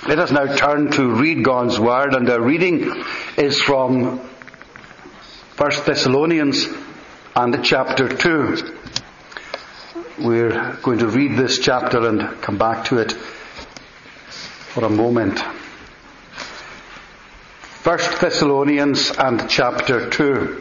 Let us now turn to read God's Word, and our reading is from 1 Thessalonians and chapter 2. We're going to read this chapter and come back to it for a moment. 1 Thessalonians and chapter 2.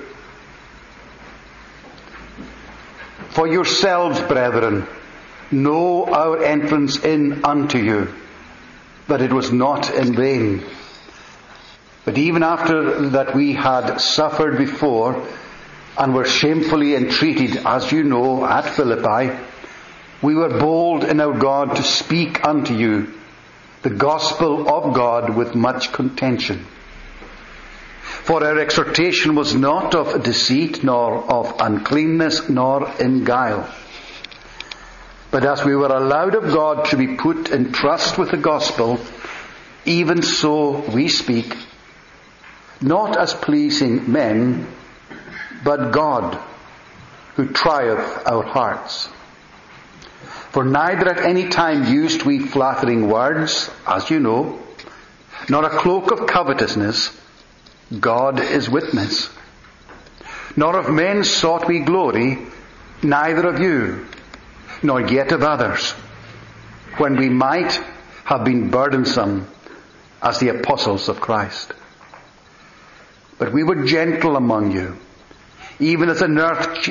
For yourselves, brethren, know our entrance in unto you, that it was not in vain. But even after that we had suffered before, and were shamefully entreated, as you know, at Philippi, we were bold in our God to speak unto you the gospel of God with much contention. For our exhortation was not of deceit, nor of uncleanness, nor in guile. But as we were allowed of God to be put in trust with the gospel, even so we speak, not as pleasing men, but God, who trieth our hearts. For neither at any time used we flattering words, as you know, nor a cloak of covetousness, God is witness. Nor of men sought we glory, neither of you, nor yet of others, when we might have been burdensome as the apostles of Christ. But we were gentle among you, even as a nurse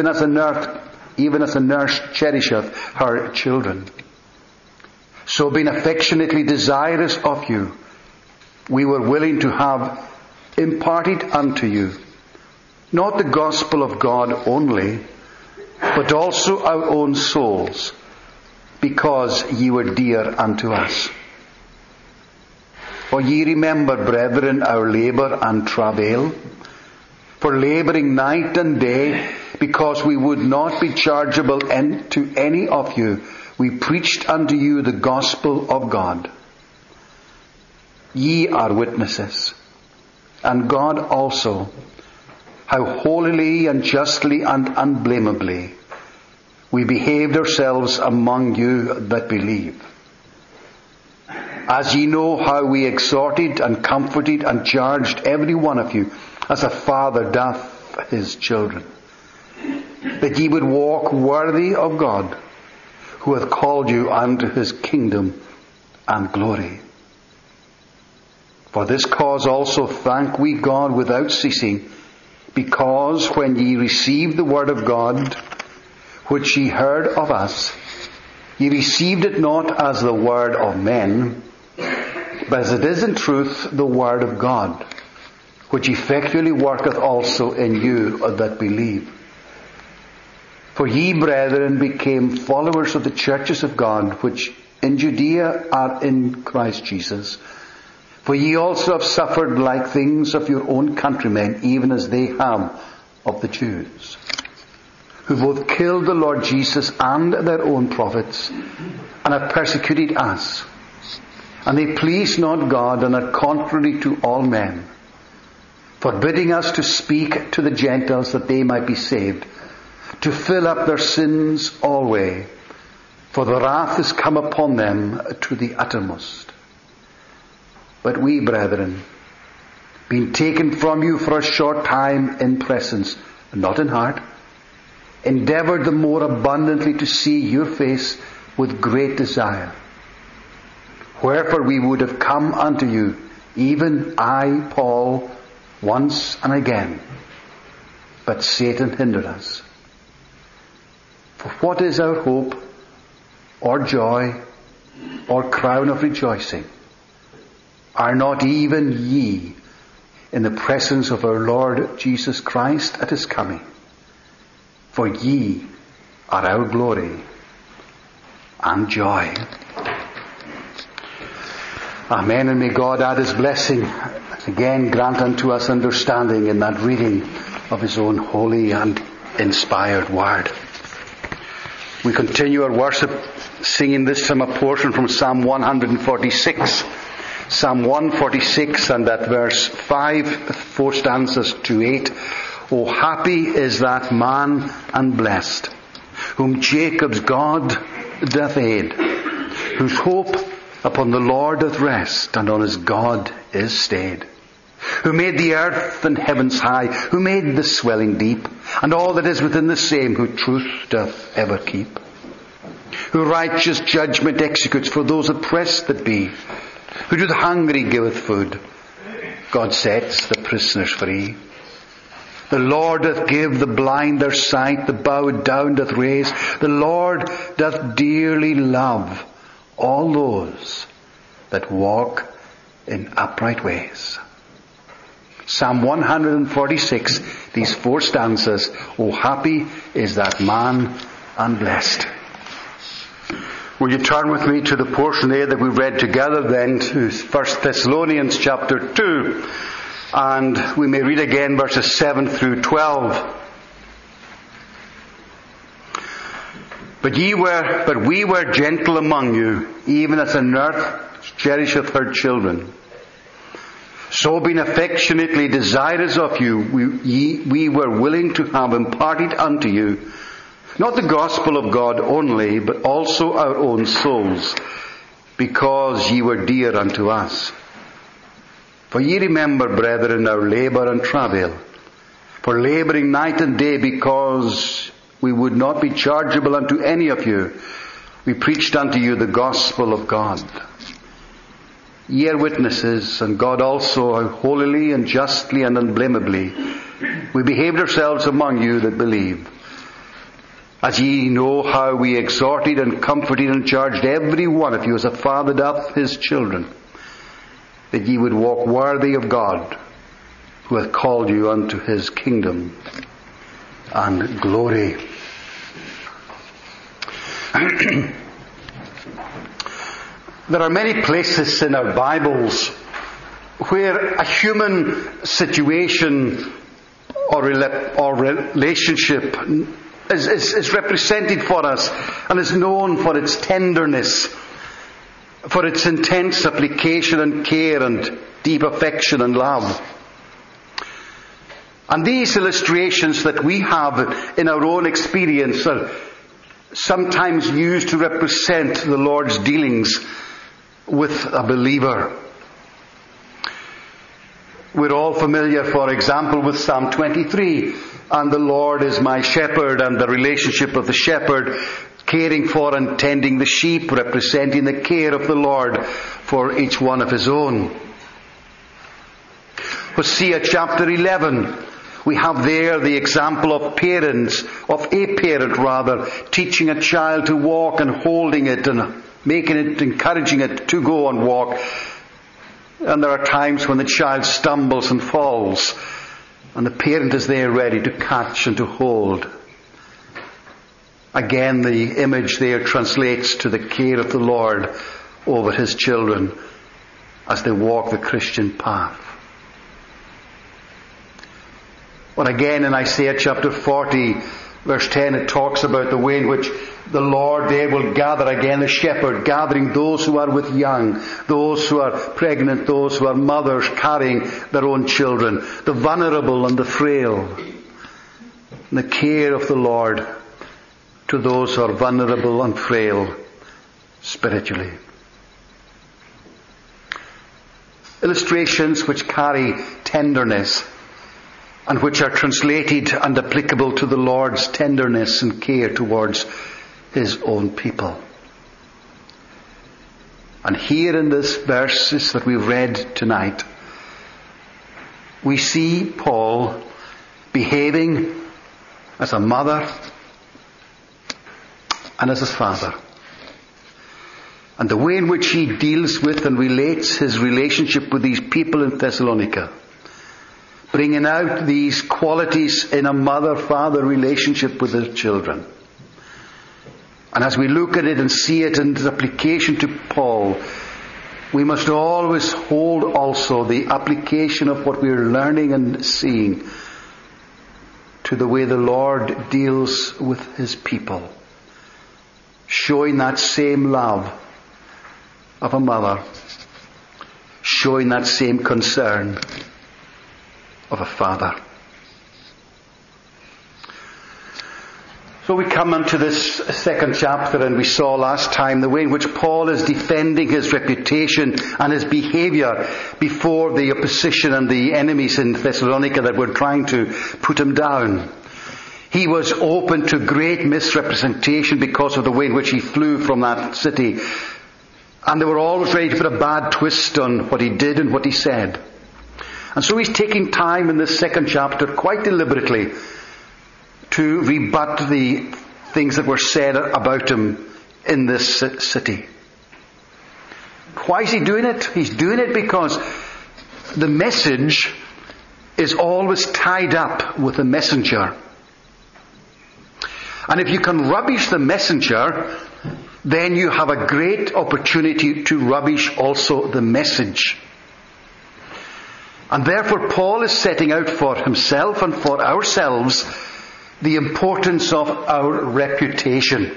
cherisheth her children. So being affectionately desirous of you, we were willing to have imparted unto you not the gospel of God only, but also our own souls, because ye were dear unto us. For ye remember, brethren, our labour and travail, for labouring night and day, because we would not be chargeable to any of you, we preached unto you the gospel of God. Ye are witnesses, and God also, how holily and justly and unblameably we behaved ourselves among you that believe. As ye know how we exhorted and comforted and charged every one of you, as a father doth his children, that ye would walk worthy of God, who hath called you unto his kingdom and glory. For this cause also thank we God without ceasing, because when ye received the word of God, which ye heard of us, ye received it not as the word of men, but as it is in truth the word of God, which effectually worketh also in you that believe. For ye, brethren, became followers of the churches of God, which in Judea are in Christ Jesus. For ye also have suffered like things of your own countrymen, even as they have of the Jews, who both killed the Lord Jesus and their own prophets, and have persecuted us. And they please not God, and are contrary to all men, forbidding us to speak to the Gentiles that they might be saved, to fill up their sins always, for the wrath is come upon them to the uttermost. But we, brethren, being taken from you for a short time in presence, not in heart, endeavoured the more abundantly to see your face with great desire. Wherefore we would have come unto you, even I, Paul, once and again. But Satan hindered us. For what is our hope, or joy, or crown of rejoicing? Are not even ye in the presence of our Lord Jesus Christ at his coming? For ye are our glory and joy. Amen. And may God add his blessing again, grant unto us understanding in that reading of his own holy and inspired word. We continue our worship singing this time a portion from Psalm 146. Psalm 146 and at verse 5, 4 stanzas to 8. O happy is that man and blessed, whom Jacob's God doth aid, whose hope Upon the Lord doth rest, and on his God is stayed. Who made the earth and heavens high, who made the swelling deep, and all that is within the same, who truth doth ever keep. Who righteous judgment executes for those oppressed that be, who to the hungry giveth food. God sets the prisoners free. The Lord doth give the blind their sight, the bowed down doth raise. The Lord doth dearly love all those that walk in upright ways. Psalm 146, these 4 stanzas. Oh, happy is that man and blessed. Will you turn with me to the portion there that we read together then, to 1 Thessalonians chapter 2. And we may read again verses 7 through 12. But we were gentle among you, even as a nurse cherisheth her children. So being affectionately desirous of you, we were willing to have imparted unto you, not the gospel of God only, but also our own souls, because ye were dear unto us. For ye remember, brethren, our labour and travail, for labouring night and day, because we would not be chargeable unto any of you, we preached unto you the gospel of God. Ye are witnesses, and God also, how holily and justly and unblameably we behaved ourselves among you that believe. As ye know how we exhorted and comforted and charged every one of you as a father doth his children, that ye would walk worthy of God, who hath called you unto his kingdom and glory. There are many places in our Bibles where a human situation or relationship is represented for us and is known for its tenderness, for its intense application and care and deep affection and love. And these illustrations that we have in our own experience are sometimes used to represent the Lord's dealings with a believer. We're all familiar, for example, with Psalm 23, and the Lord is my shepherd, and the relationship of the shepherd caring for and tending the sheep, representing the care of the Lord for each one of his own. Hosea chapter 11, we have there the example of parents, of a parent rather, teaching a child to walk and holding it and making it, encouraging it to go and walk. And there are times when the child stumbles and falls, and the parent is there ready to catch and to hold. Again, the image there translates to the care of the Lord over his children as they walk the Christian path. But again in Isaiah chapter 40, verse 10, it talks about the way in which the Lord there will gather again, the shepherd, gathering those who are with young, those who are pregnant, those who are mothers carrying their own children, the vulnerable and the frail. And the care of the Lord to those who are vulnerable and frail spiritually. Illustrations which carry tenderness and which are translated and applicable to the Lord's tenderness and care towards his own people. And here in this verses that we've read tonight, we see Paul behaving as a mother and as a father. And the way in which he deals with and relates his relationship with these people in Thessalonica, bringing out these qualities in a mother-father relationship with their children. And as we look at it and see it in its application to Paul, we must always hold also the application of what we are learning and seeing to the way the Lord deals with his people, showing that same love of a mother, showing that same concern of a father. So we come into this second chapter, and we saw last time the way in which Paul is defending his reputation and his behaviour before the opposition and the enemies in Thessalonica that were trying to put him down. He was open to great misrepresentation because of the way in which he flew from that city. And they were always ready to put a bad twist on what he did and what he said. And so he's taking time in this second chapter quite deliberately to rebut the things that were said about him in this city. Why is he doing it? He's doing it because the message is always tied up with the messenger. And if you can rubbish the messenger, then you have a great opportunity to rubbish also the message. And therefore Paul is setting out for himself and for ourselves the importance of our reputation.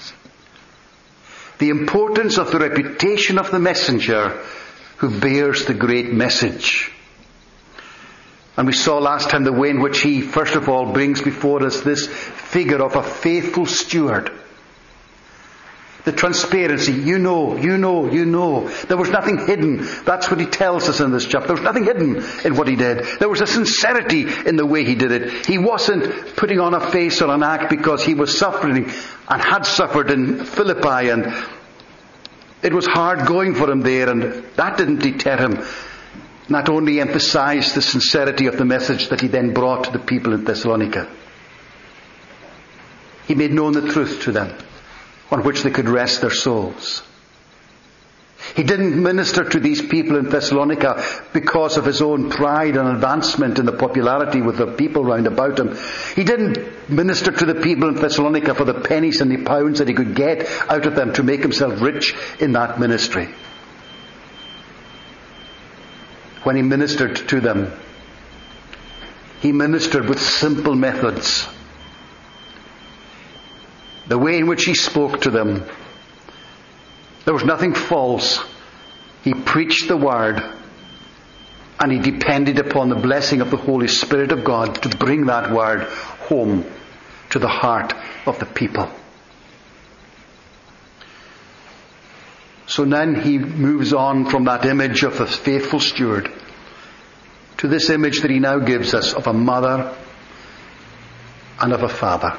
The importance of the reputation of the messenger who bears the great message. And we saw last time the way in which he, first of all, brings before us this figure of a faithful steward. The transparency, you know. There was nothing hidden. That's what he tells us in this chapter. There was nothing hidden in what he did. There was a sincerity in the way he did it. He wasn't putting on a face or an act because he was suffering and had suffered in Philippi, and it was hard going for him there, and that didn't deter him. Not only emphasized the sincerity of the message that he then brought to the people in Thessalonica. He made known the truth to them, on which they could rest their souls. He didn't minister to these people in Thessalonica because of his own pride and advancement in the popularity with the people round about him. He didn't minister to the people in Thessalonica for the pennies and the pounds that he could get out of them to make himself rich in that ministry. When he ministered to them, he ministered with simple methods. The way in which he spoke to them, there was nothing false. He preached the word, and he depended upon the blessing of the Holy Spirit of God to bring that word home to the heart of the people. So then he moves on from that image of a faithful steward to this image that he now gives us of a mother and of a father.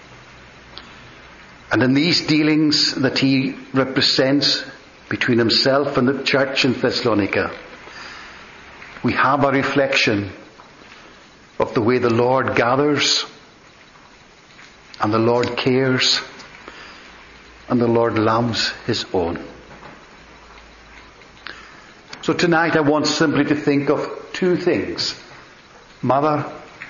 And in these dealings that he represents between himself and the church in Thessalonica, we have a reflection of the way the Lord gathers, and the Lord cares, and the Lord loves his own. So tonight I want simply to think of two things: mother,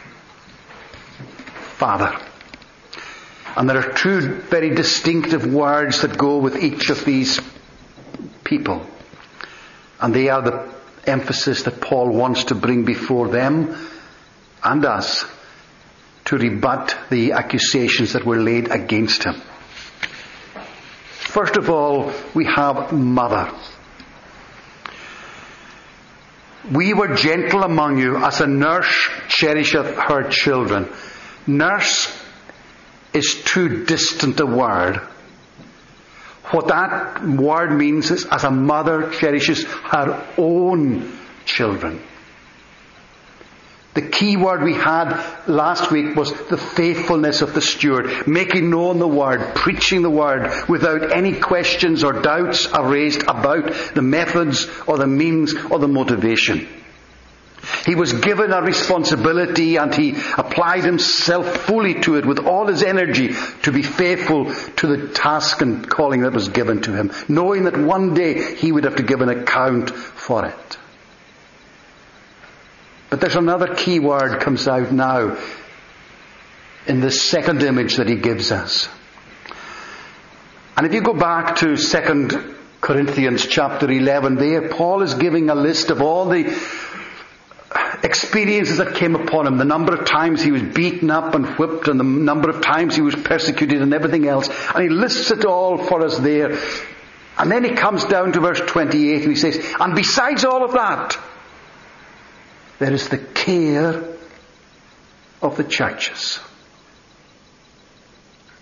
father. And there are two very distinctive words that go with each of these people. And they are the emphasis that Paul wants to bring before them and us to rebut the accusations that were laid against him. First of all, we have mother. We were gentle among you as a nurse cherisheth her children. Nurse is too distant a word. What that word means is as a mother cherishes her own children. The key word we had last week was the faithfulness of the steward, making known the word, preaching the word without any questions or doubts are raised about the methods or the means or the motivation. He was given a responsibility, and he applied himself fully to it with all his energy to be faithful to the task and calling that was given to him, knowing that one day he would have to give an account for it. But there's another key word comes out now in this second image that he gives us. And if you go back to 2 Corinthians chapter 11, there Paul is giving a list of all the experiences that came upon him, the number of times he was beaten up and whipped, and the number of times he was persecuted and everything else. And he lists it all for us there. And then he comes down to verse 28 and he says, and besides all of that, there is the care of the churches.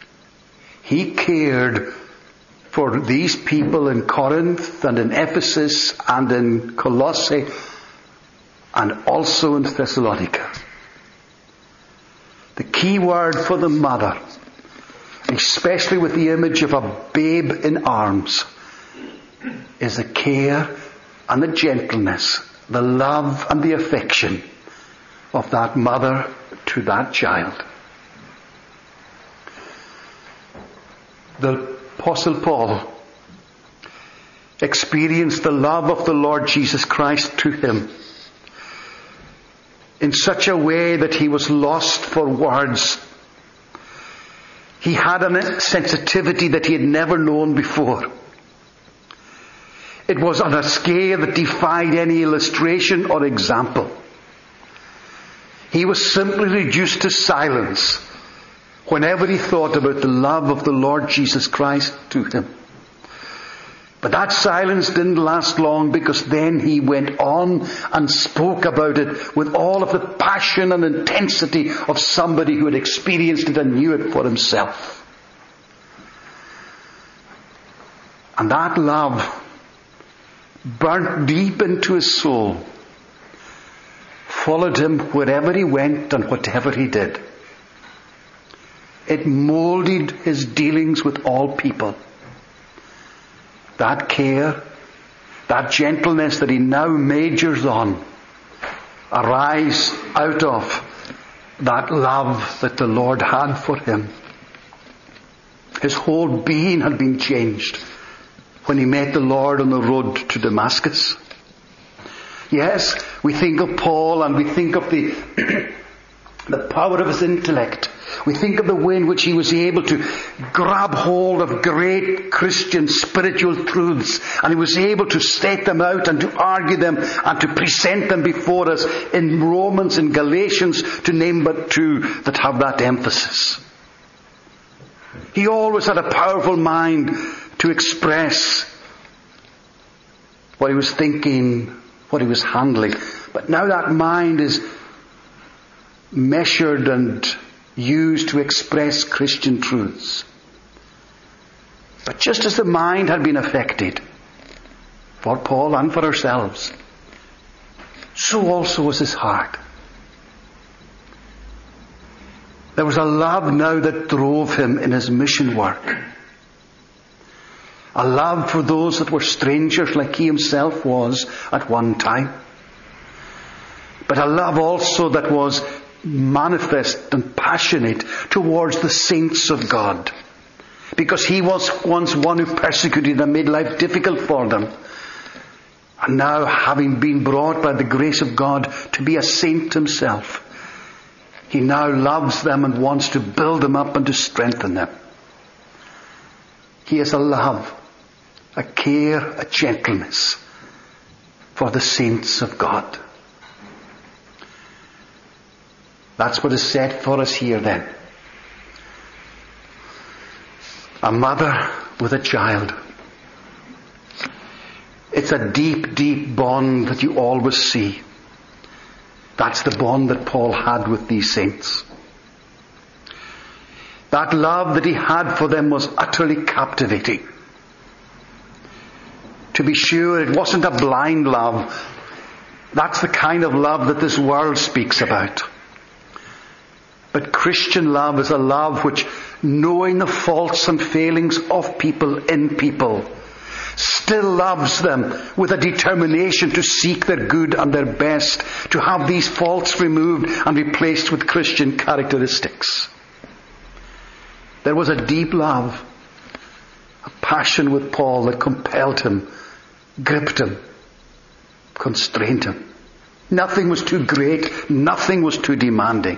He cared for these people in Corinth and in Ephesus and in Colossae and also in Thessalonica. The key word for the mother, especially with the image of a babe in arms, is the care and the gentleness, the love and the affection of that mother to that child. The Apostle Paul experienced the love of the Lord Jesus Christ to him in such a way that he was lost for words. He had a sensitivity that he had never known before. It was on a scale that defied any illustration or example. He was simply reduced to silence whenever he thought about the love of the Lord Jesus Christ to him. But that silence didn't last long, because then he went on and spoke about it with all of the passion and intensity of somebody who had experienced it and knew it for himself. And that love burnt deep into his soul, followed him wherever he went and whatever he did. It molded his dealings with all people. That care, that gentleness that he now majors on, arise out of that love that the Lord had for him. His whole being had been changed when he met the Lord on the road to Damascus. Yes, we think of Paul and we think of the power of his intellect. We think of the way in which he was able to grab hold of great Christian spiritual truths, and he was able to state them out and to argue them and to present them before us in Romans and Galatians, to name but two that have that emphasis. He always had a powerful mind to express what he was thinking, what he was handling. But now that mind is measured and used to express Christian truths. But just as the mind had been affected for Paul and for ourselves, so also was his heart. There was a love now that drove him in his mission work. A love for those that were strangers like he himself was at one time. But a love also that was manifest and passionate towards the saints of God. Because he was once one who persecuted and made life difficult for them. And now, having been brought by the grace of God to be a saint himself, he now loves them and wants to build them up and to strengthen them. He has a love, a care, a gentleness for the saints of God. That's what is set for us here then. A mother with a child. It's a deep, deep bond that you always see. That's the bond that Paul had with these saints. That love that he had for them was utterly captivating. To be sure, it wasn't a blind love. That's the kind of love that this world speaks about. But Christian love is a love which, knowing the faults and failings of people in people, still loves them with a determination to seek their good and their best, to have these faults removed and replaced with Christian characteristics. There was a deep love, a passion with Paul that compelled him, gripped him, constrained him. Nothing was too great, nothing was too demanding.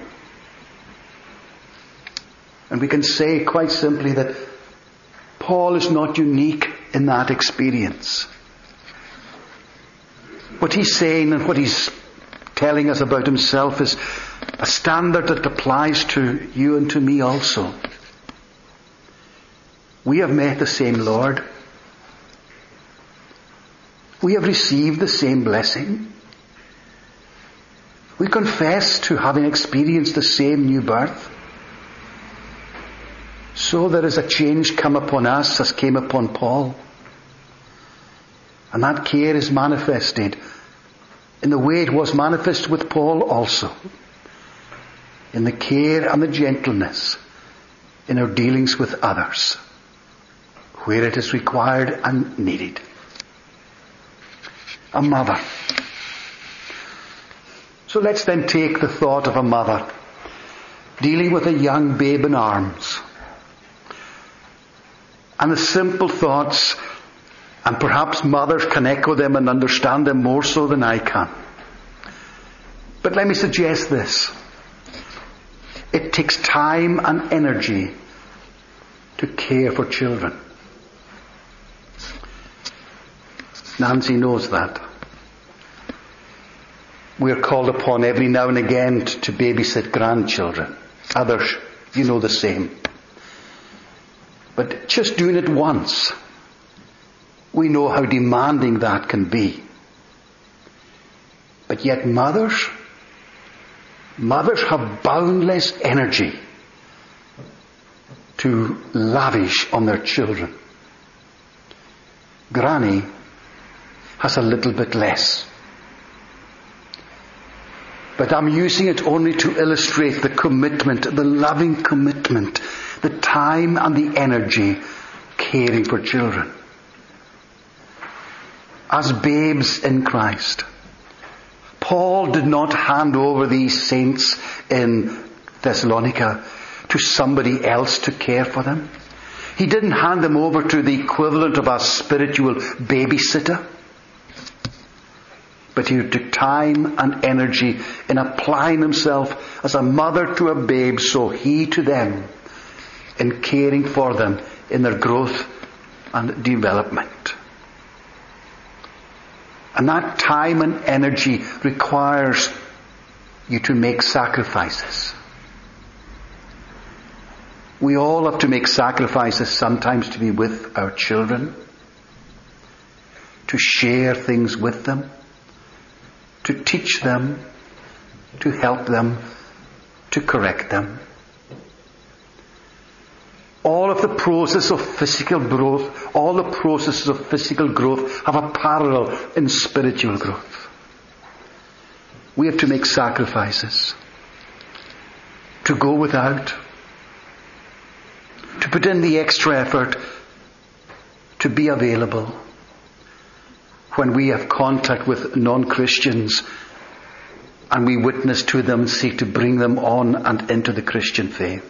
And we can say quite simply that Paul is not unique in that experience. What he's saying and what he's telling us about himself is a standard that applies to you and to me also. We have met the same Lord. We have received the same blessing. We confess to having experienced the same new birth. so there is a change come upon us as came upon Paul. And that care is manifested in the way it was manifest with Paul also. In the care and the gentleness in our dealings with others, where it is required and needed. A mother. So let's then take the thought of a mother dealing with a young babe in arms. And the simple thoughts, and perhaps mothers can echo them and understand them more so than I can. But let me suggest this. It takes time and energy to care for children. Nancy knows that. We are called upon every now and again to babysit grandchildren. Others, you know the same. But just doing it once, we know how demanding that can be. But yet mothers have boundless energy to lavish on their children. Granny has a little bit less. But I'm using it only to illustrate the commitment, the loving commitment, the time and the energy caring for children. As babes in Christ, Paul did not hand over these saints in Thessalonica to somebody else to care for them. He didn't hand them over to the equivalent of a spiritual babysitter. But he took time and energy in applying himself as a mother to a babe, so he to them, in caring for them in their growth and development. And that time and energy requires you to make sacrifices. We all have to make sacrifices sometimes to be with our children, to share things with them, to teach them, to help them, to correct them. All of the process of physical growth, all the processes of physical growth have a parallel in spiritual growth. We have to make sacrifices, to go without, to put in the extra effort, to be available when we have contact with non-Christians and we witness to them and seek to bring them on and into the Christian faith.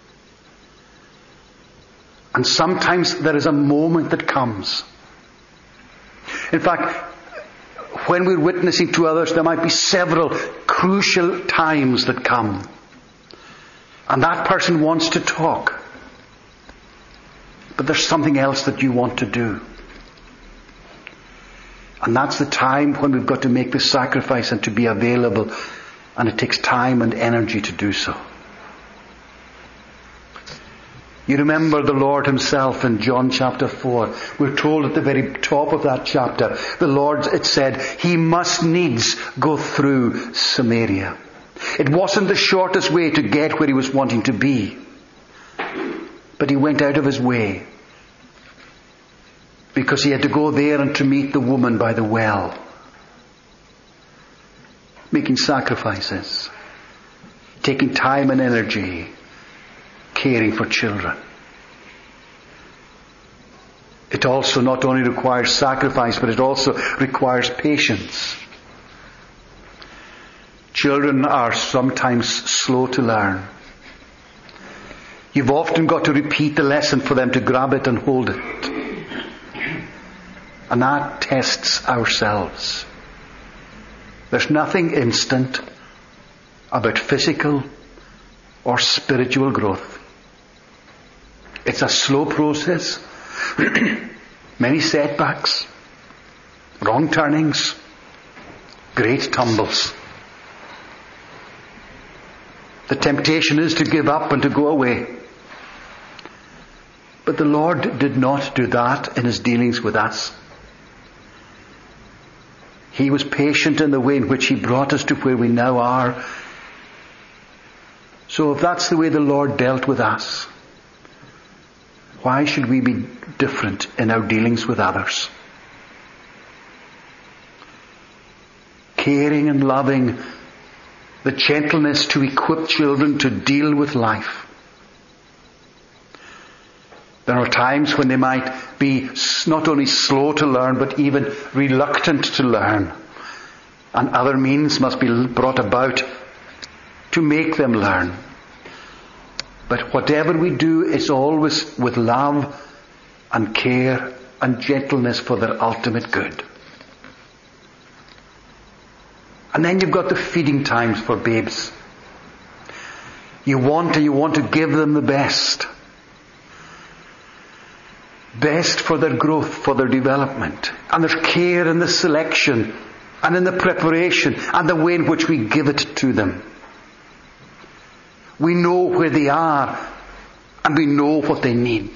And sometimes there is a moment that comes. In fact, when we're witnessing to others, there might be several crucial times that come. And that person wants to talk. But there's something else that you want to do. And that's the time when we've got to make the sacrifice and to be available. And it takes time and energy to do so. You remember the Lord himself in John chapter 4. We're told at the very top of that chapter, the Lord, it said, he must needs go through Samaria. It wasn't the shortest way to get where he was wanting to be. But he went out of his way. Because he had to go there and to meet the woman by the well. Making sacrifices. Taking time and energy. Caring for children. It also not only requires sacrifice, but it also requires patience. Children are sometimes slow to learn. You've often got to repeat the lesson for them to grab it and hold it. And that tests ourselves. There's nothing instant about physical or spiritual growth. It's a slow process. Many setbacks, wrong turnings, great tumbles. The temptation is to give up and to go away. But the Lord did not do that in his dealings with us. He was patient in the way in which he brought us to where we now are. So if that's the way the Lord dealt with us, Why should we be different in our dealings with others? Caring and loving, the gentleness to equip children to deal with life. There are times when they might be not only slow to learn, but even reluctant to learn. And other means must be brought about to make them learn. But whatever we do is always with love and care and gentleness for their ultimate good. And then you've got the feeding times for babes. You want to give them the best. Best for their growth, for their development. And there's care in the selection and in the preparation and the way in which we give it to them. We know where they are and we know what they need.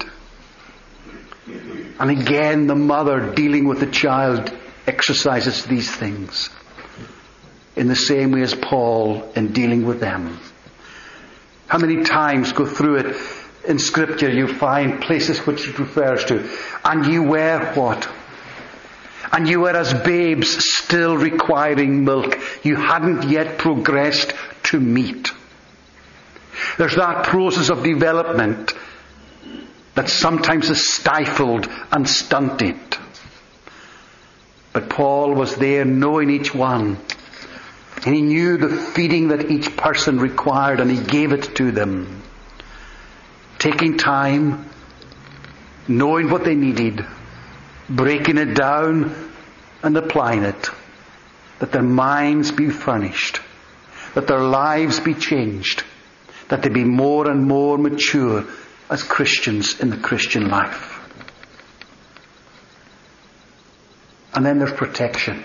And again, the mother dealing with the child exercises these things in the same way as Paul in dealing with them. How many times go through it in Scripture you find places which it refers to. And you were what? And you were as babes still requiring milk. You hadn't yet progressed to meat. There's that process of development that sometimes is stifled and stunted. But Paul was there knowing each one. And he knew the feeding that each person required, and he gave it to them. Taking time, knowing what they needed, breaking it down and applying it. That their minds be furnished. That their lives be changed. That they be more and more mature as Christians in the Christian life. And then there's protection.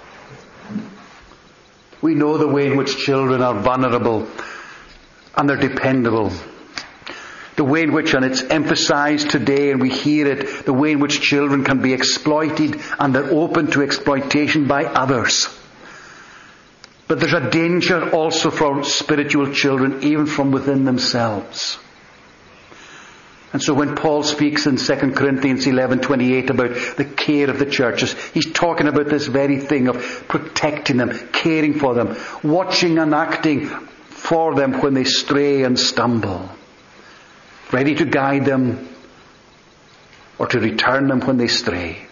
We know the way in which children are vulnerable and they're dependable. The way in which, and it's emphasized today and we hear it, the way in which children can be exploited and they're open to exploitation by others. But there's a danger also for spiritual children, even from within themselves. And so when Paul speaks in 2 Corinthians 11:28 about the care of the churches, he's talking about this very thing of protecting them, caring for them, watching and acting for them when they stray and stumble, ready to guide them or to return them when they stray.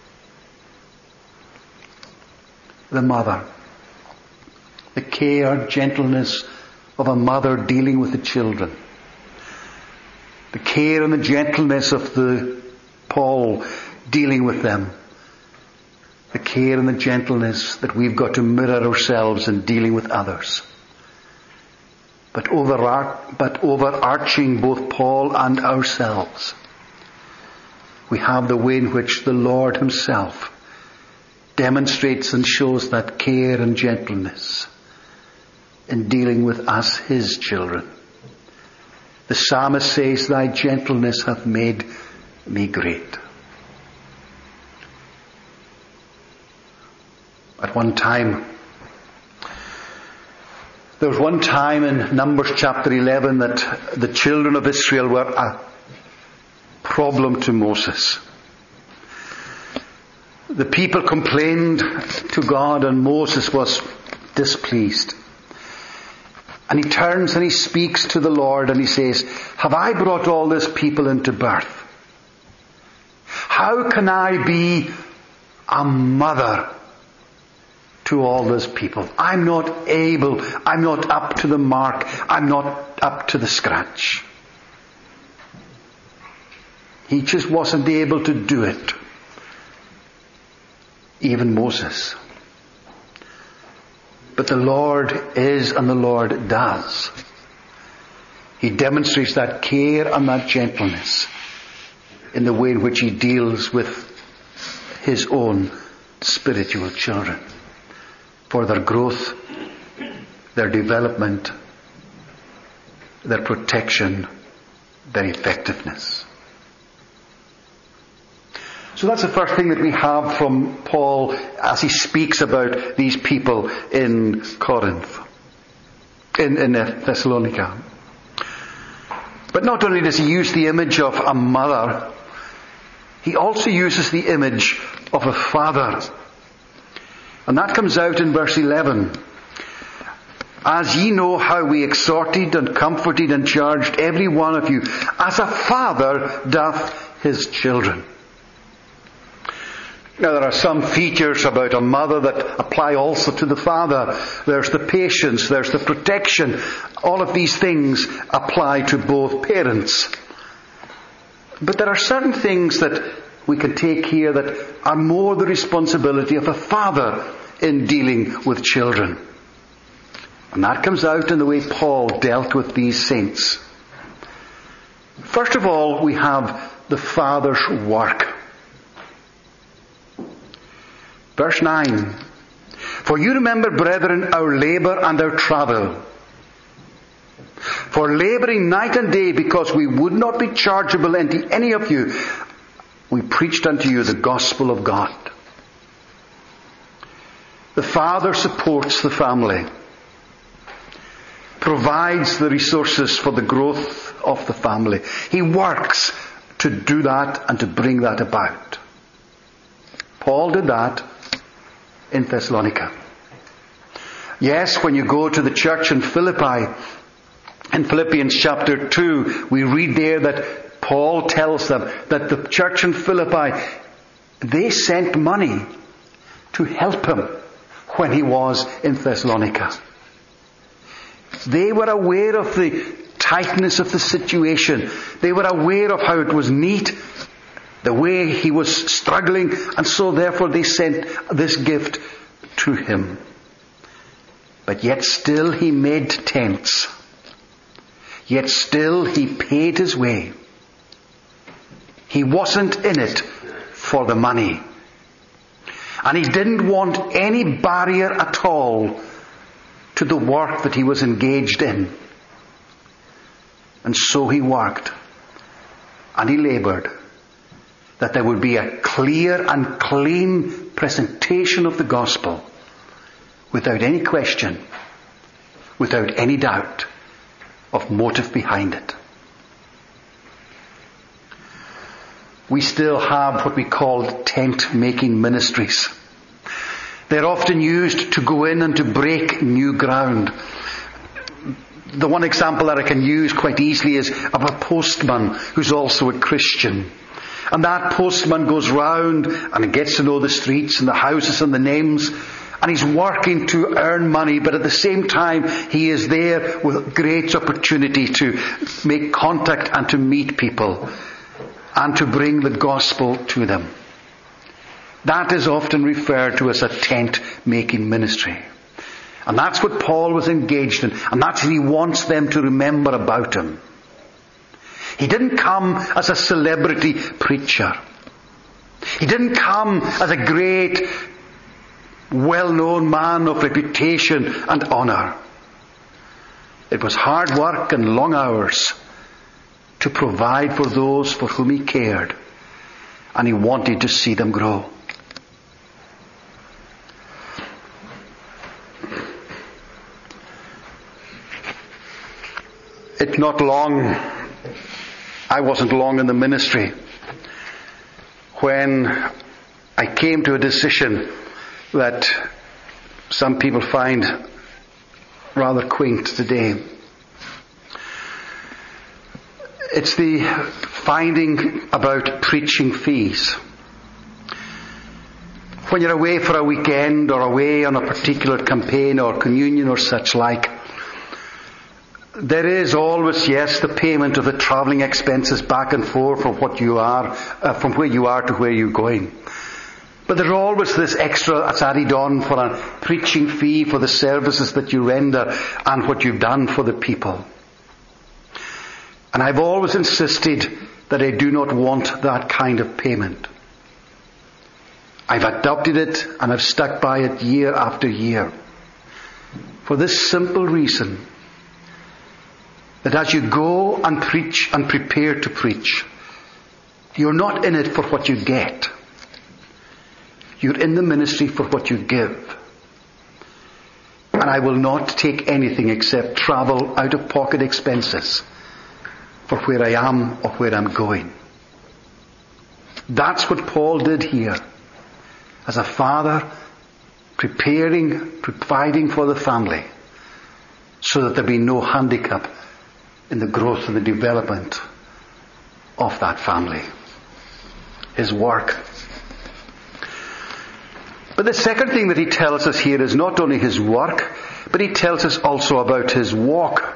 The mother. The care, gentleness of a mother dealing with the children. The care and the gentleness of Paul dealing with them. The care and the gentleness that we've got to mirror ourselves in dealing with others. But overarching both Paul and ourselves, we have the way in which the Lord himself demonstrates and shows that care and gentleness in dealing with us, his children. The psalmist says, "Thy gentleness hath made me great." There was one time in Numbers chapter 11 that the children of Israel were a problem to Moses. The people complained to God and Moses was displeased. And he turns and he speaks to the Lord and he says, "Have I brought all this people into birth? How can I be a mother to all this people? I'm not able, I'm not up to the mark, I'm not up to the scratch." He just wasn't able to do it. Even Moses. But the Lord is and the Lord does. He demonstrates that care and that gentleness in the way in which he deals with his own spiritual children. For their growth, their development, their protection, their effectiveness. So that's the first thing that we have from Paul as he speaks about these people in Corinth, in Thessalonica. But not only does he use the image of a mother, he also uses the image of a father. And that comes out in verse 11. As ye know how we exhorted and comforted and charged every one of you, as a father doth his children. Now there are some features about a mother that apply also to the father. There's the patience, there's the protection. All of these things apply to both parents. But there are certain things that we can take here that are more the responsibility of a father in dealing with children. And that comes out in the way Paul dealt with these saints. First of all, we have the father's work. Verse 9. For you remember, brethren, our labour and our travel. For labouring night and day, because we would not be chargeable unto any of you, we preached unto you the gospel of God. The father supports the family, provides the resources for the growth of the family. He works to do that and to bring that about. Paul did that in Thessalonica. Yes, when you go to the church in Philippi, in Philippians chapter 2, we read there that Paul tells them that the church in Philippi, they sent money to help him when he was in Thessalonica. They were aware of the tightness of the situation. They were aware of how it was neat, the way he was struggling, and so therefore they sent this gift to him. But yet still he made tents. Yet still he paid his way. He wasn't in it for the money. And he didn't want any barrier at all to the work that he was engaged in. And so he worked. And he laboured that there would be a clear and clean presentation of the gospel without any question, without any doubt of motive behind it. We still have what we call tent-making ministries. They're often used to go in and to break new ground. The one example that I can use quite easily is of a postman who's also a Christian. And that postman goes round and gets to know the streets and the houses and the names. And he's working to earn money, but at the same time he is there with great opportunity to make contact and to meet people and to bring the gospel to them. That is often referred to as a tent-making ministry. And that's what Paul was engaged in, and that's what he wants them to remember about him. He didn't come as a celebrity preacher. He didn't come as a great, well-known man of reputation and honour. It was hard work and long hours to provide for those for whom he cared, and he wanted to see them grow. It's not long, I wasn't long in the ministry, when I came to a decision that some people find rather quaint today. It's the finding about preaching fees. When you're away for a weekend or away on a particular campaign or communion or such like, there is always, yes, the payment of the travelling expenses back and forth from what you are, from where you are to where you're going. But there's always this extra that's added on for a preaching fee for the services that you render and what you've done for the people. And I've always insisted that I do not want that kind of payment. I've adopted it and I've stuck by it year after year. For this simple reason, that as you go and preach and prepare to preach, you're not in it for what you get. You're in the ministry for what you give. And I will not take anything except travel, out-of-pocket expenses for where I am or where I'm going. That's what Paul did here. As a father, providing for the family, so that there be no handicap in the growth and the development of that family. His work. But the second thing that he tells us here is not only his work, but he tells us also about his walk.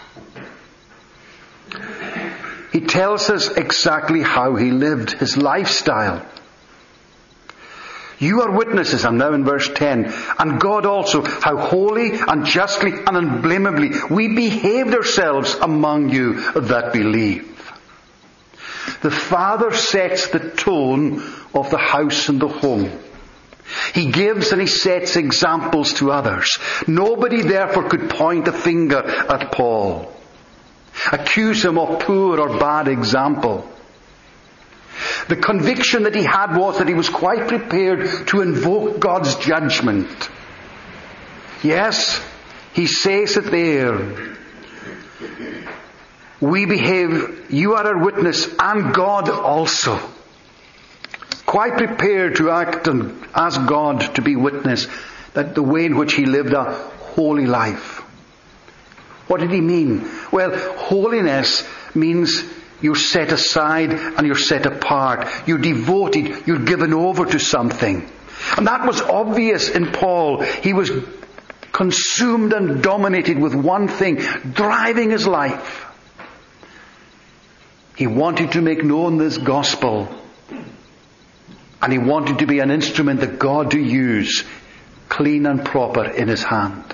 He tells us exactly how he lived, his lifestyle. You are witnesses, I'm now in verse 10, and God also, how holy and justly and unblameably we behaved ourselves among you that believe. The Father sets the tone of the house and the home. He gives and he sets examples to others. Nobody therefore could point a finger at Paul, accuse him of poor or bad example. The conviction that he had was that he was quite prepared to invoke God's judgment. Yes, he says it there. We behave, you are our witness, and God also. Quite prepared to act and ask God to be witness that the way in which he lived a holy life. What did he mean? Well, holiness means you're set aside and you're set apart. You're devoted. You're given over to something. And that was obvious in Paul. He was consumed and dominated with one thing, driving his life. He wanted to make known this gospel. And he wanted to be an instrument that God to use, clean and proper in his hand.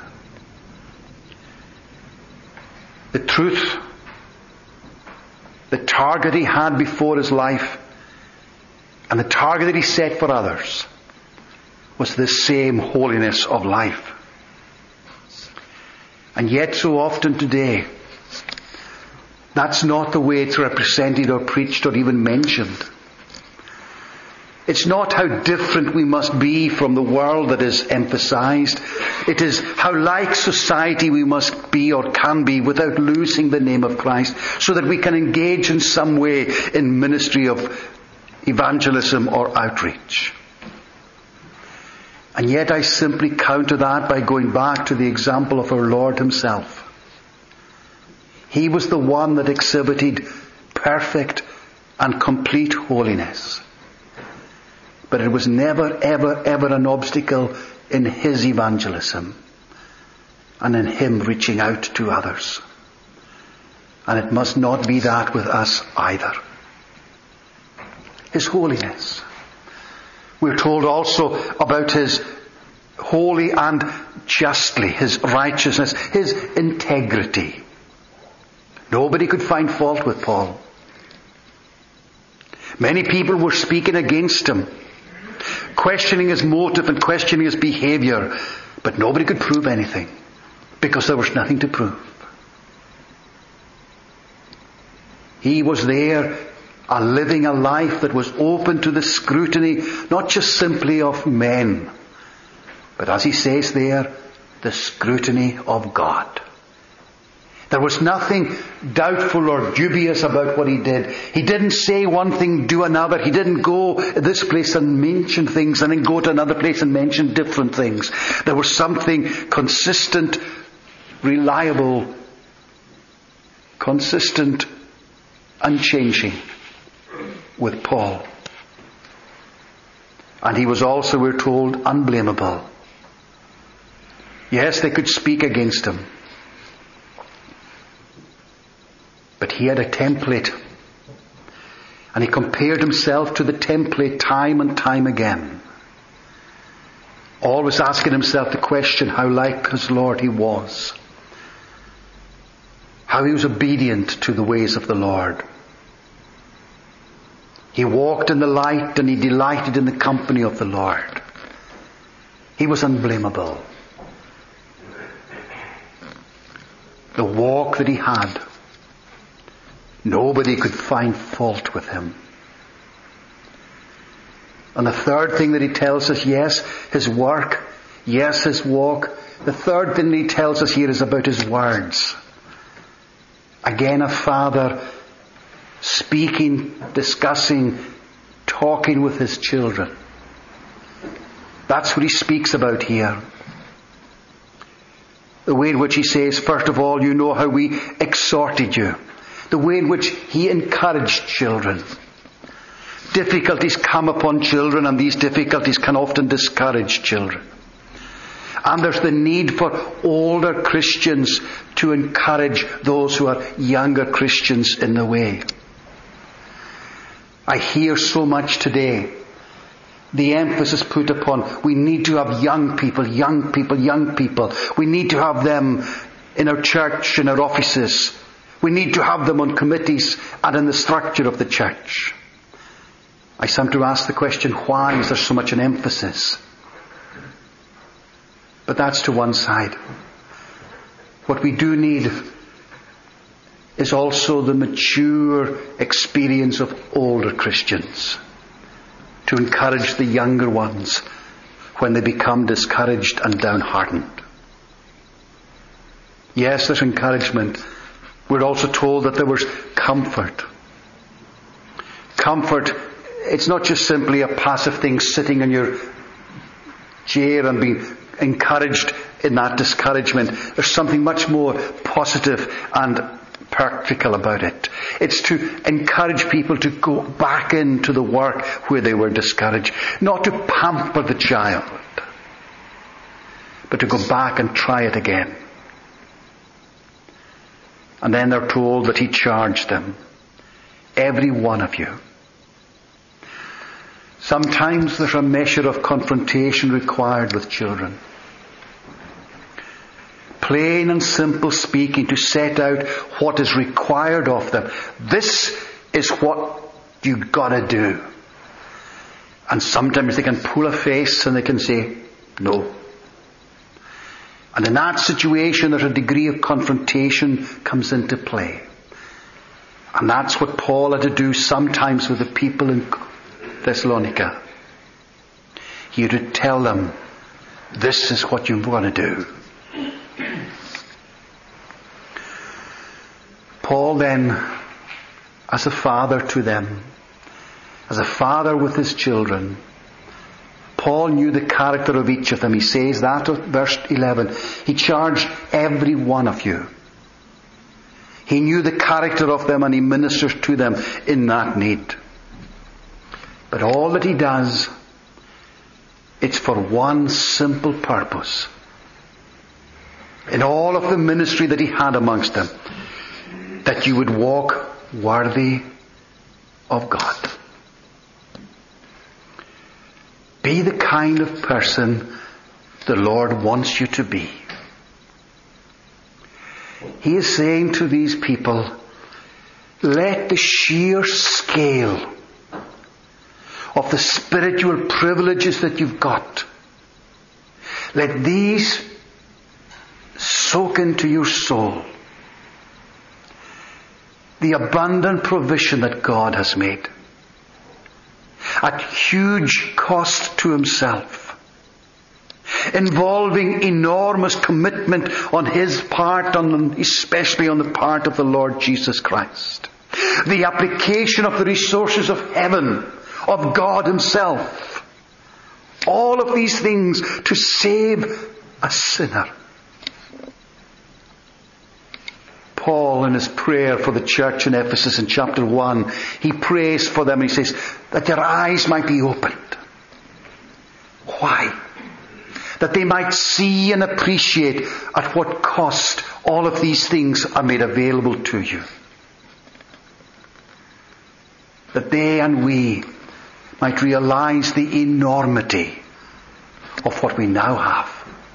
The truth, the target he had before his life, and the target that he set for others, was the same holiness of life. And yet so often today, that's not the way it's represented or preached or even mentioned. It's not how different we must be from the world that is emphasized. It is how like society we must be or can be without losing the name of Christ, so that we can engage in some way in ministry of evangelism or outreach. And yet I simply counter that by going back to the example of our Lord himself. He was the one that exhibited perfect and complete holiness. But it was never, ever, ever an obstacle in his evangelism and in him reaching out to others. And it must not be that with us either. His holiness. We're told also about his holy and justly, his righteousness, his integrity. Nobody could find fault with Paul. Many people were speaking against him, questioning his motive and questioning his behavior, but nobody could prove anything because there was nothing to prove. He was there, living a life that was open to the scrutiny, not just simply of men, but as he says there, the scrutiny of God. There was nothing doubtful or dubious about what he did. He didn't say one thing, do another. He didn't go this place and mention things and then go to another place and mention different things. There was something consistent, reliable, consistent, unchanging with Paul. And he was also, we're told, unblameable. Yes, they could speak against him. But he had a template. And he compared himself to the template time and time again. Always asking himself the question how like his Lord he was. How he was obedient to the ways of the Lord. He walked in the light and he delighted in the company of the Lord. He was unblameable. The walk that he had, nobody could find fault with him. And the third thing that he tells us, yes, his work, yes, his walk. The third thing that he tells us here is about his words. Again, a father speaking, discussing, talking with his children. That's what he speaks about here. The way in which he says, first of all, you know how we exhorted you. The way in which he encouraged children. Difficulties come upon children, and these difficulties can often discourage children. And there's the need for older Christians to encourage those who are younger Christians in the way. I hear so much today the emphasis put upon we need to have young people. We need to have them in our church, in our offices. We need to have them on committees and in the structure of the church. I sometimes ask the question, why is there so much an emphasis? But that's to one side. What we do need is also the mature experience of older Christians to encourage the younger ones when they become discouraged and downhearted. Yes, there's encouragement. We're also told that there was comfort. Comfort, it's not just simply a passive thing sitting in your chair and being encouraged in that discouragement. There's something much more positive and practical about it. It's to encourage people to go back into the work where they were discouraged. Not to pamper the child, but to go back and try it again. And then they're told that he charged them, every one of you. Sometimes there's a measure of confrontation required with children. Plain and simple speaking, to set out what is required of them. This is what you've got to do. And sometimes they can pull a face and they can say, no. And in that situation, there's a degree of confrontation comes into play. And that's what Paul had to do sometimes with the people in Thessalonica. He had to tell them, this is what you've got to do. Paul then, as a father to them, as a father with his children, Paul knew the character of each of them. He says that, verse 11, he charged every one of you. He knew the character of them and he ministers to them in that need. But all that he does, it's for one simple purpose. In all of the ministry that he had amongst them, that you would walk worthy of God. Be the kind of person the Lord wants you to be. He is saying to these people, let the sheer scale of the spiritual privileges that you've got, let these soak into your soul. The abundant provision that God has made. At huge cost to himself. Involving enormous commitment on his part, especially on the part of the Lord Jesus Christ. The application of the resources of heaven, of God himself. All of these things to save a sinner. Paul, in his prayer for the church in Ephesus in chapter 1, he prays for them and he says that their eyes might be opened. Why? That they might see and appreciate at what cost all of these things are made available to you. That they and we might realize the enormity of what we now have.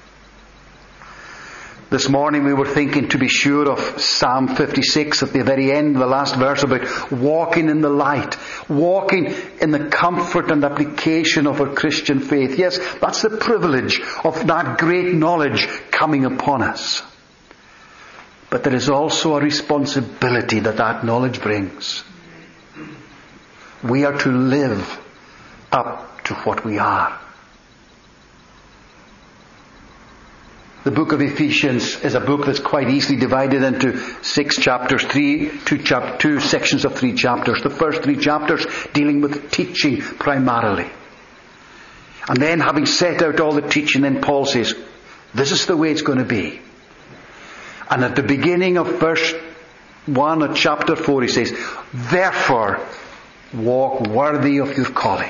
This morning we were thinking, to be sure, of Psalm 56 at the very end, the last verse, about walking in the light, walking in the comfort and application of our Christian faith. Yes, that's the privilege of that great knowledge coming upon us. But there is also a responsibility that knowledge brings. We are to live up to what we are. The book of Ephesians is a book that's quite easily divided into 6 chapters, two sections of 3 chapters. The first 3 chapters dealing with teaching primarily. And then having set out all the teaching, then Paul says, this is the way it's going to be. And at the beginning of verse 1 of chapter 4 he says, therefore walk worthy of your calling.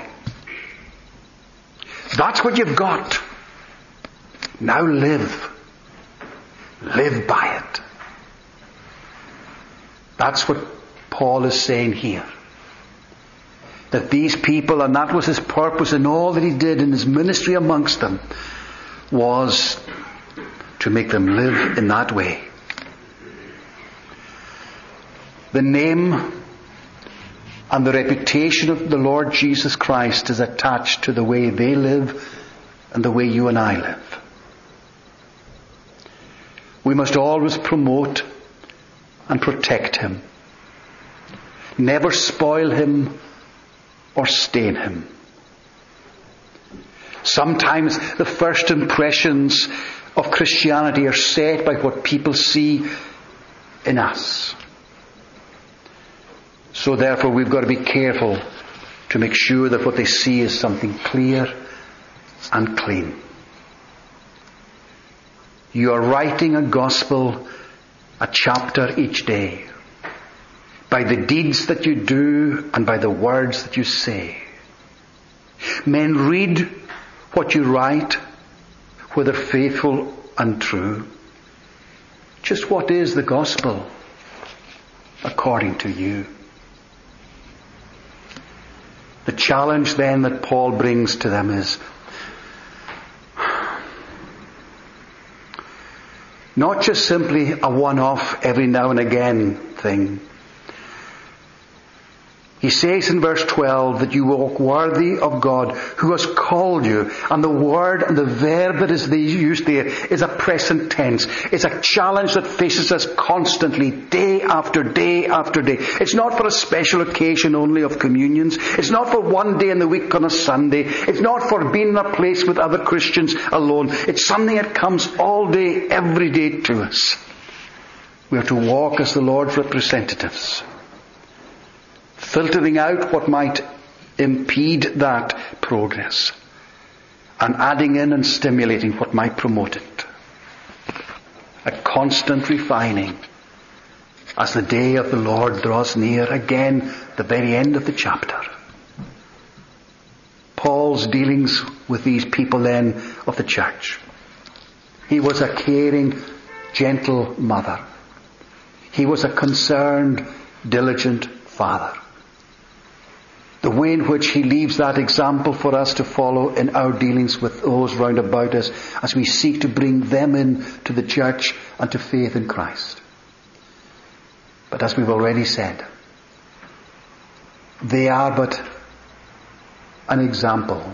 That's what you've got. Now live. Live by it. That's what Paul is saying here. That these people, and that was his purpose in all that he did in his ministry amongst them, was to make them live in that way. The name and the reputation of the Lord Jesus Christ is attached to the way they live and the way you and I live. We must always promote and protect him. Never spoil him or stain him. Sometimes the first impressions of Christianity are set by what people see in us. So therefore we've got to be careful to make sure that what they see is something clear and clean. You are writing a gospel, a chapter each day, by the deeds that you do and by the words that you say. Men read what you write, whether faithful and true. Just what is the gospel according to you? The challenge then that Paul brings to them is not just simply a one-off every now and again thing. He says in verse 12 that you walk worthy of God who has called you. And the word and the verb that is used there is a present tense. It's a challenge that faces us constantly, day after day after day. It's not for a special occasion only of communions. It's not for one day in the week on a Sunday. It's not for being in a place with other Christians alone. It's something that comes all day, every day to us. We are to walk as the Lord's representatives, filtering out what might impede that progress and adding in and stimulating what might promote it. A constant refining as the day of the Lord draws near. Again, the very end of the chapter. Paul's dealings with these people then of the church. He was a caring, gentle mother. He was a concerned, diligent father. The way in which he leaves that example for us to follow in our dealings with those round about us as we seek to bring them in to the church and to faith in Christ. But as we've already said, they are but an example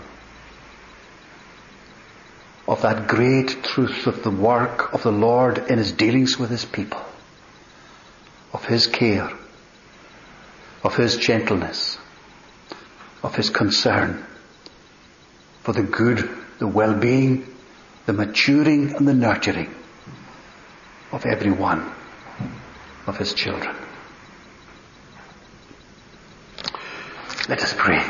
of that great truth of the work of the Lord in his dealings with his people, of his care, of his gentleness, of his concern for the good, the well-being, the maturing and the nurturing of every one of his children. Let us pray.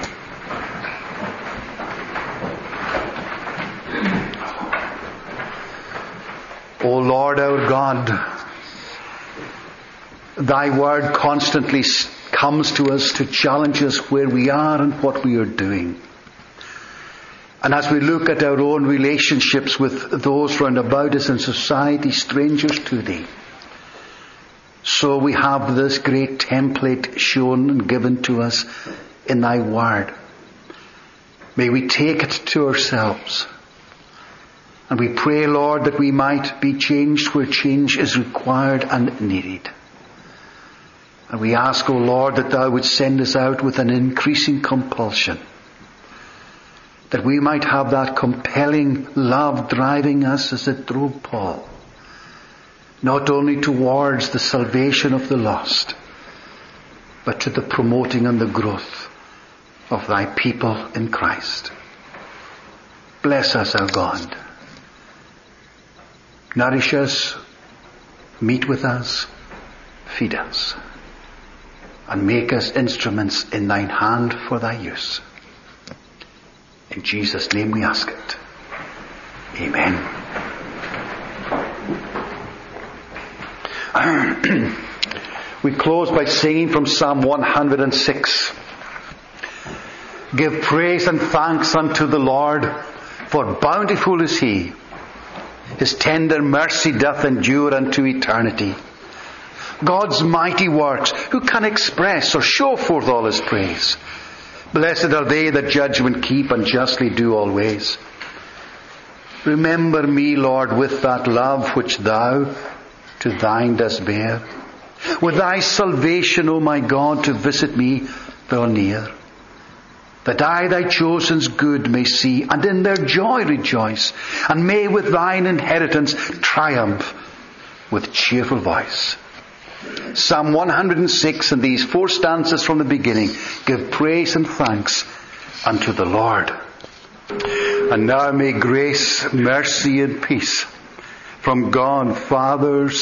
O Lord our God, thy word constantly comes to us to challenge us where we are and what we are doing. And as we look at our own relationships with those round about us in society, strangers to thee, so we have this great template shown and given to us in thy word. May we take it to ourselves. And we pray, Lord, that we might be changed where change is required and needed. And we ask, O Lord, that thou would send us out with an increasing compulsion, that we might have that compelling love driving us as it drove Paul, not only towards the salvation of the lost, but to the promoting and the growth of thy people in Christ. Bless us, O God. Nourish us, meet with us, feed us, and make us instruments in thine hand for thy use. In Jesus' name we ask it. Amen. We close by singing from Psalm 106. Give praise and thanks unto the Lord, for bountiful is He. His tender mercy doth endure unto eternity. God's mighty works, who can express or show forth all His praise? Blessed are they that judgment keep and justly do always. Remember me, Lord, with that love which Thou to Thine dost bear. With Thy salvation, O my God, to visit me, draw near. That I, Thy chosen's good, may see, and in their joy rejoice, and may with Thine inheritance triumph with cheerful voice. Psalm 106 and these 4 stanzas from the beginning give praise and thanks unto the Lord. And now may grace, mercy and peace from God, Father,